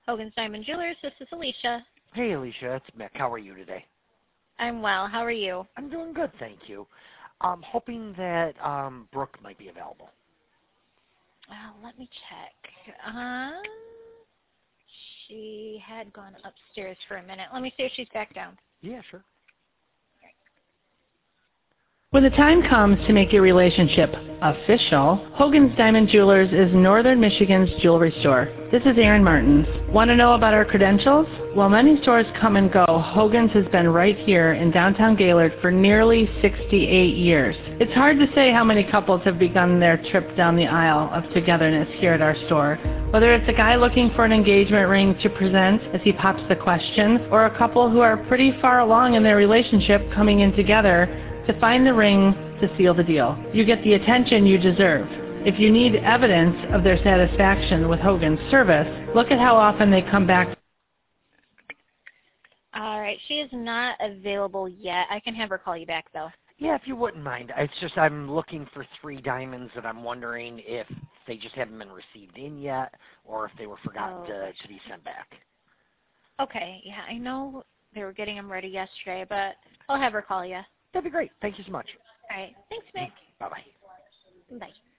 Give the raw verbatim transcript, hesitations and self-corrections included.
Hogan's Diamond Jewelers. This is Alicia. Hey, Alicia, it's Mick. How are you today? I'm well. How are you? I'm doing good, thank you. I'm hoping that um, Brooke might be available. Uh, let me check. Um, she had gone upstairs for a minute. Let me see if she's back down. Yeah, sure. When the time comes to make your relationship official, Hogan's Diamond Jewelers is Northern Michigan's jewelry store. This is Erin Martins. Want to know about our credentials? While many stores come and go, Hogan's has been right here in downtown Gaylord for nearly sixty-eight years. It's hard to say how many couples have begun their trip down the aisle of togetherness here at our store. Whether it's a guy looking for an engagement ring to present as he pops the question, or a couple who are pretty far along in their relationship coming in together to find the ring to seal the deal. You get the attention you deserve. If you need evidence of their satisfaction with Hogan's service, look at how often they come back. All right. She is not available yet. I can have her call you back, though. Yeah, if you wouldn't mind. It's just I'm looking for three diamonds, and I'm wondering if they just haven't been received in yet, or if they were forgotten Oh, to, to be sent back. Okay. Yeah, I know they were getting them ready yesterday, but I'll have her call you. That'd be great. Thank you so much. All right. Thanks, Mick. Bye-bye. Bye.